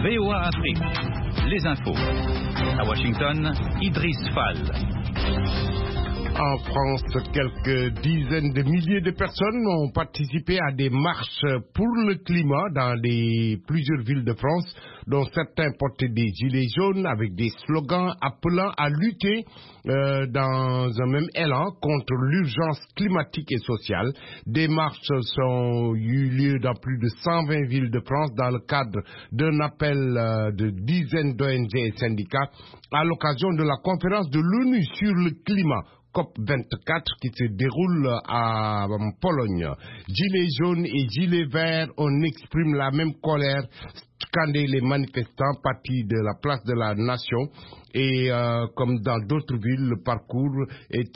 VOA Afrique, les infos. À Washington, Idriss Fall. En France, quelques dizaines de milliers de personnes ont participé à des marches pour le climat dans plusieurs villes de France, dont certains portaient des gilets jaunes avec des slogans appelant à lutter dans un même élan contre l'urgence climatique et sociale. Des marches ont eu lieu dans plus de 120 villes de France dans le cadre d'un appel de dizaines d'ONG et syndicats à l'occasion de la conférence de l'ONU sur le climat. COP24 qui se déroule en Pologne. Gilets jaunes et gilets verts, on exprime la même colère, scandé les manifestants partis de la place de la Nation. Et comme dans d'autres villes, le parcours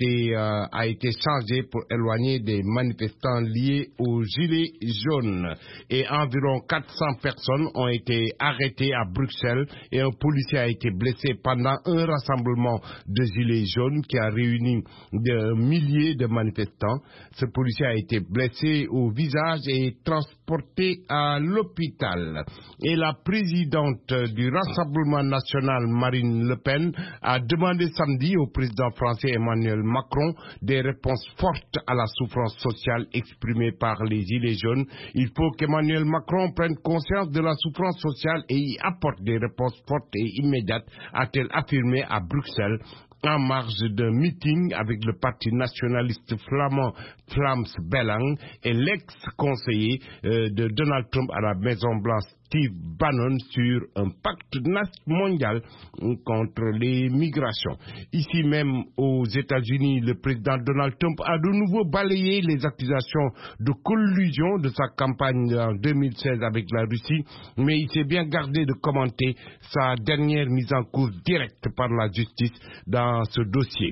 a été changé pour éloigner des manifestants liés aux gilets jaunes. Et environ 400 personnes ont été arrêtées à Bruxelles et un policier a été blessé pendant un rassemblement de gilets jaunes qui a réuni des milliers de manifestants. Ce policier a été blessé au visage et transporté à l'hôpital. Et la présidente du Rassemblement national, Marine Le Pen, a demandé samedi au président français Emmanuel Macron des réponses fortes à la souffrance sociale exprimée par les Gilets jaunes. Il faut qu'Emmanuel Macron prenne conscience de la souffrance sociale et y apporte des réponses fortes et immédiates, a-t-elle affirmé à Bruxelles, en marge d'un meeting avec le parti nationaliste flamand Vlaams Belang et l'ex-conseiller de Donald Trump à la Maison-Blanche, Steve Bannon, sur un pacte mondial contre les migrations. Ici même aux États-Unis, le président Donald Trump a de nouveau balayé les accusations de collusion de sa campagne en 2016 avec la Russie, mais il s'est bien gardé de commenter sa dernière mise en cause directe par la justice dans ce dossier.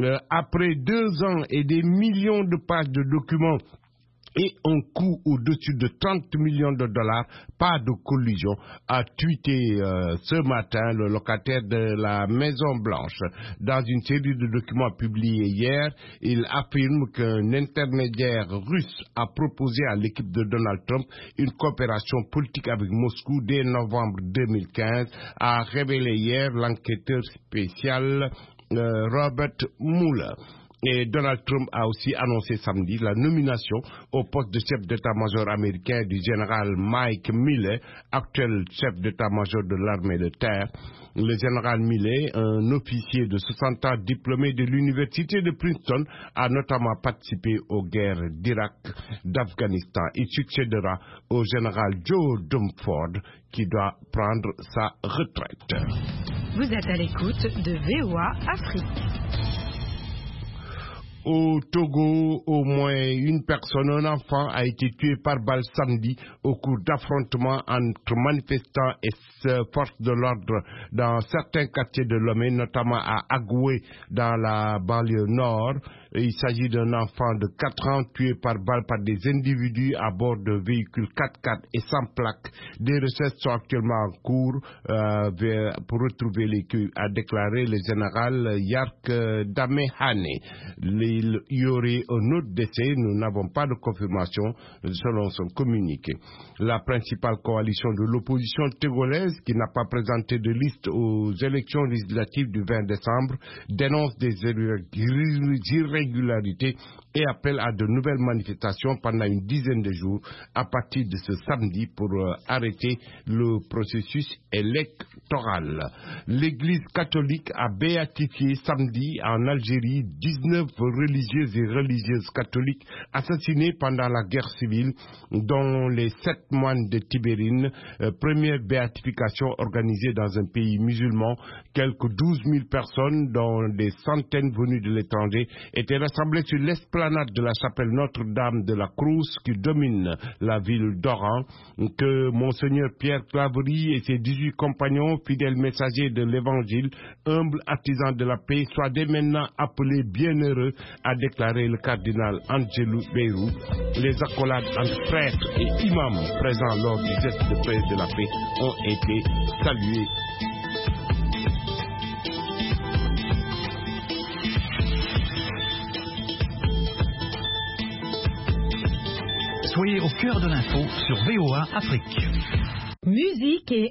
Après 2 ans et des millions de pages de documents et un coût au-dessus de 30 millions de dollars, pas de collusion, a tweeté ce matin le locataire de la Maison Blanche. Dans une série de documents publiés hier, il affirme qu'un intermédiaire russe a proposé à l'équipe de Donald Trump une coopération politique avec Moscou dès novembre 2015, a révélé hier l'enquêteur spécial Robert Mueller. Et Donald Trump a aussi annoncé samedi la nomination au poste de chef d'état-major américain du général Mike Milley, actuel chef d'état-major de l'armée de terre. Le général Milley, un officier de 60 ans diplômé de l'université de Princeton, a notamment participé aux guerres d'Irak, d'Afghanistan. Il succédera au général Joe Dunford qui doit prendre sa retraite. Vous êtes à l'écoute de VOA Afrique. Au Togo, au moins une personne, un enfant, a été tué par balle samedi au cours d'affrontements entre manifestants et forces de l'ordre dans certains quartiers de Lomé, notamment à Agoué, dans la banlieue nord. Il s'agit d'un enfant de 4 ans tué par balle par des individus à bord de véhicules 4x4 et sans plaque. Des recherches sont actuellement en cours pour retrouver les queues, a déclaré le général Yark Damehane. Il y aurait un autre décès, nous n'avons pas de confirmation selon son communiqué. La principale coalition de l'opposition togolaise, qui n'a pas présenté de liste aux élections législatives du 20 décembre, dénonce des irrégularités et appelle à de nouvelles manifestations pendant une dizaine de jours à partir de ce samedi pour arrêter le processus électoral. L'Église catholique a béatifié samedi en Algérie 19 religieuses et religieuses catholiques assassinées pendant la guerre civile, dont les 7 moines de Tibérine, première béatification organisée dans un pays musulman. Quelques 12 000 personnes, dont des centaines venues de l'étranger, étaient rassemblées sur l'esplanade de la chapelle Notre-Dame de la Croix qui domine la ville d'Oran. Que Monseigneur Pierre Claverie et ses 18 compagnons, fidèles messagers de l'Évangile, humbles artisans de la paix, soient dès maintenant appelés bienheureux, a déclaré le cardinal Angelou Beyrou. Les accolades entre prêtres et imams présents lors du geste de paix de la paix ont été saluées. Soyez au cœur de l'info sur VOA Afrique. Musique et